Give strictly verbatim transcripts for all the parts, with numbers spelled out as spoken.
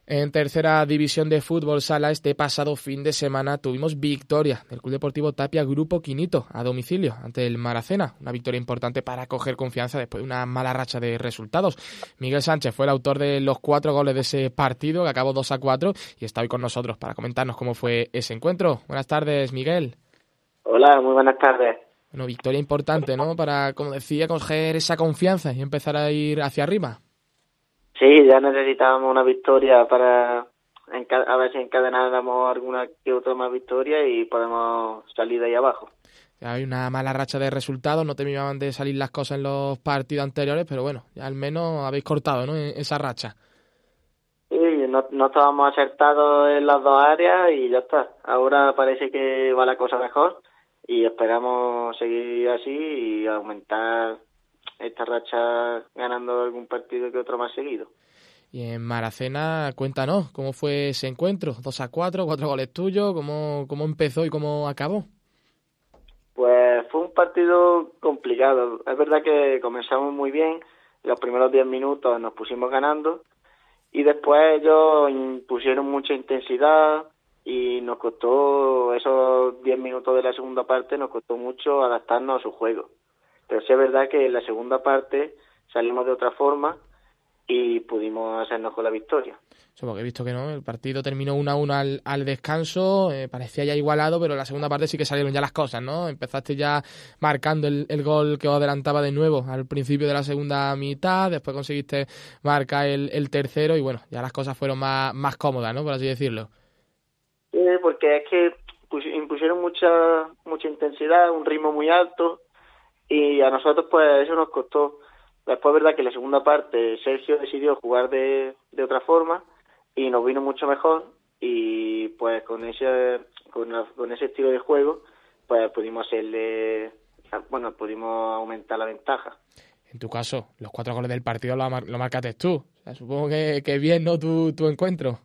En tercera división de fútbol sala, este pasado fin de semana tuvimos victoria del Club Deportivo Tapia Grupo Quinito a domicilio ante el Maracena. Una victoria importante para coger confianza después de una mala racha de resultados. Miguel Sánchez fue el autor de los cuatro goles de ese partido que acabó dos a cuatro y está hoy con nosotros para comentarnos cómo fue ese encuentro. Buenas tardes, Miguel. Hola, muy buenas tardes. Bueno, victoria importante, ¿no? Para, como decía, coger esa confianza y empezar a ir hacia arriba. Sí, ya necesitábamos una victoria para a ver si encadenáramos alguna que otra más victoria y podemos salir de ahí abajo. Hay una mala racha de resultados, no terminaban de salir las cosas en los partidos anteriores, pero bueno, ya al menos habéis cortado, ¿no?, esa racha. Sí, no, no estábamos acertados en las dos áreas y ya está. Ahora parece que va la cosa mejor y esperamos seguir así y aumentar esta racha ganando algún partido que otro más seguido. Y en Maracena, cuéntanos, ¿cómo fue ese encuentro? dos a cuatro, cuatro goles tuyos, ¿cómo, cómo empezó y cómo acabó? Pues fue un partido complicado. Es verdad que comenzamos muy bien, los primeros diez minutos nos pusimos ganando y después ellos impusieron mucha intensidad y nos costó, esos diez minutos de la segunda parte, nos costó mucho adaptarnos a su juego. Pero sí es verdad que en la segunda parte salimos de otra forma y pudimos hacernos con la victoria. Sí, porque he visto que no, el partido terminó uno a uno al, al descanso, eh, parecía ya igualado, pero en la segunda parte sí que salieron ya las cosas, ¿no? Empezaste ya marcando el, el gol que os adelantaba de nuevo al principio de la segunda mitad, después conseguiste marcar el, el tercero y bueno, ya las cosas fueron más, más cómodas, ¿no?, por así decirlo. Sí, porque es que impusieron mucha mucha intensidad, un ritmo muy alto y a nosotros pues eso nos costó. Después es verdad que en la segunda parte Sergio decidió jugar de, de otra forma y nos vino mucho mejor y pues con ese con, la, con ese estilo de juego pues pudimos hacerle bueno pudimos aumentar la ventaja. En tu caso, los cuatro goles del partido lo, mar, lo marcaste tú. O sea, supongo que, que bien, ¿no?, tu, tu encuentro.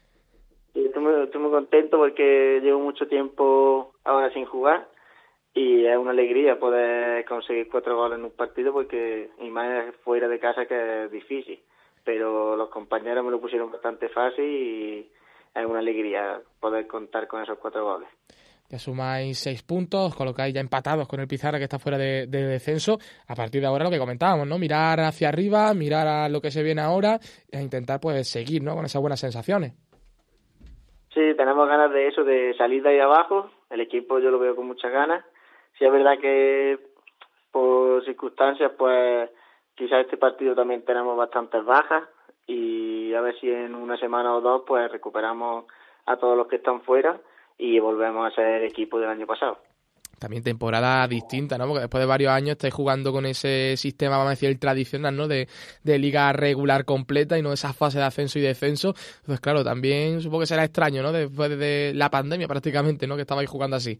Sí, estoy muy, estoy muy contento porque llevo mucho tiempo ahora sin jugar y es una alegría poder conseguir cuatro goles en un partido porque y más fuera de casa que es difícil, pero los compañeros me lo pusieron bastante fácil y es una alegría poder contar con esos cuatro goles. Ya sumáis seis puntos, colocáis ya empatados con el Pizarra que está fuera de, de descenso. A partir de ahora lo que comentábamos, ¿no? Mirar hacia arriba, mirar a lo que se viene ahora e intentar pues seguir, ¿no?, con esas buenas sensaciones. Sí, tenemos ganas de eso, de salir de ahí abajo. El equipo yo lo veo con muchas ganas. Sí, es verdad que por circunstancias, pues quizás este partido también tenemos bastantes bajas y a ver si en una semana o dos pues recuperamos a todos los que están fuera y volvemos a ser equipo del año pasado. También temporada distinta, ¿no? Porque después de varios años estáis jugando con ese sistema, vamos a decir, el tradicional, ¿no?, de, de liga regular completa y no esa fase de ascenso y descenso. Entonces, claro, también supongo que será extraño, ¿no?, después de la pandemia prácticamente, ¿no?, que estabais jugando así.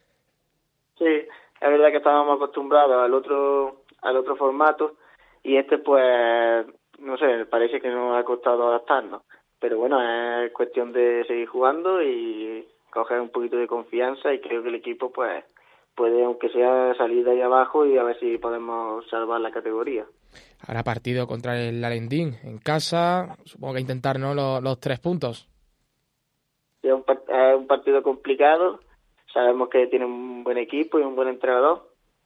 Sí, es verdad que estábamos acostumbrados al otro al otro formato y este pues, no sé, parece que nos ha costado adaptarnos. Pero bueno, es cuestión de seguir jugando y coger un poquito de confianza y creo que el equipo pues puede, aunque sea, salir de ahí abajo y a ver si podemos salvar la categoría. Ahora partido contra el Alendín en casa, supongo que intentar, ¿no?, los, los tres puntos. Sí, es un, es un partido complicado. Sabemos que tiene un buen equipo y un buen entrenador,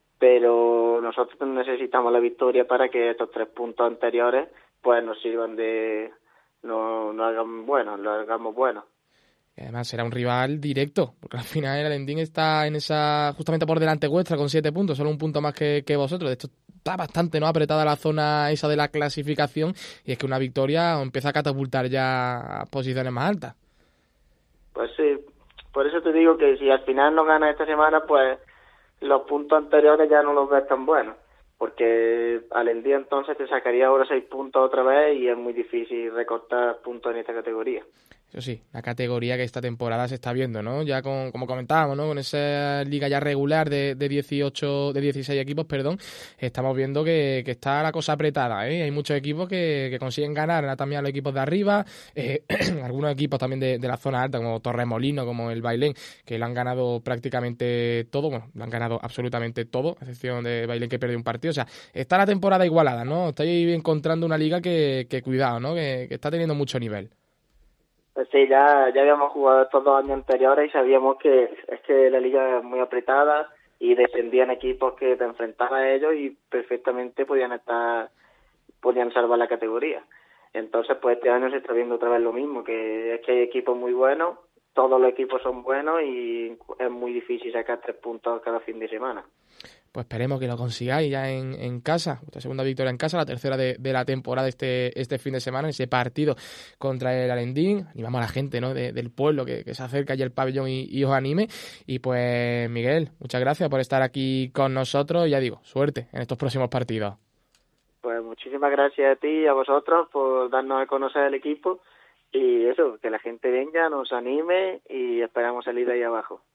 pero nosotros necesitamos la victoria para que estos tres puntos anteriores pues nos sirvan de, no, no hagan buenos, lo hagamos buenos. Y además será un rival directo, porque al final el Alendín está en esa justamente por delante vuestra con siete puntos, solo un punto más que, que vosotros. De hecho, está bastante, ¿no?, apretada la zona esa de la clasificación y es que una victoria empieza a catapultar ya a posiciones más altas. Pues sí, por eso te digo que si al final no ganas esta semana, pues los puntos anteriores ya no los ves tan buenos, porque Alendín entonces te sacaría ahora seis puntos otra vez y es muy difícil recortar puntos en esta categoría. Eso sí, la categoría que esta temporada se está viendo, ¿no? Ya con, como comentábamos, ¿no?, con esa liga ya regular de, de dieciocho, de dieciséis equipos, perdón, estamos viendo que, que está la cosa apretada, ¿eh? Hay muchos equipos que, que consiguen ganar también a los equipos de arriba, eh, algunos equipos también de, de la zona alta, como Torremolino, como el Bailén, que lo han ganado prácticamente todo, bueno, lo han ganado absolutamente todo, a excepción de Bailén que perdió un partido. O sea, está la temporada igualada, ¿no? Estáis encontrando una liga que, que cuidado, ¿no?, que, que está teniendo mucho nivel. Pues sí, ya, ya habíamos jugado estos dos años anteriores y sabíamos que es que la liga es muy apretada y descendían equipos que te enfrentaban a ellos y perfectamente podían estar, podían salvar la categoría. Entonces, pues este año se está viendo otra vez lo mismo, que es que hay equipos muy buenos, todos los equipos son buenos y es muy difícil sacar tres puntos cada fin de semana. Pues esperemos que lo consigáis ya en, en casa, vuestra segunda victoria en casa, la tercera de, de la temporada este, este fin de semana, ese partido contra el Alendín. Animamos a la gente, ¿no?, de, del pueblo que, que se acerca allí al pabellón y, y os anime. Y pues, Miguel, muchas gracias por estar aquí con nosotros. Ya digo, suerte en estos próximos partidos. Pues muchísimas gracias a ti y a vosotros por darnos a conocer el equipo y eso, que la gente venga, nos anime y esperamos salir de ahí abajo.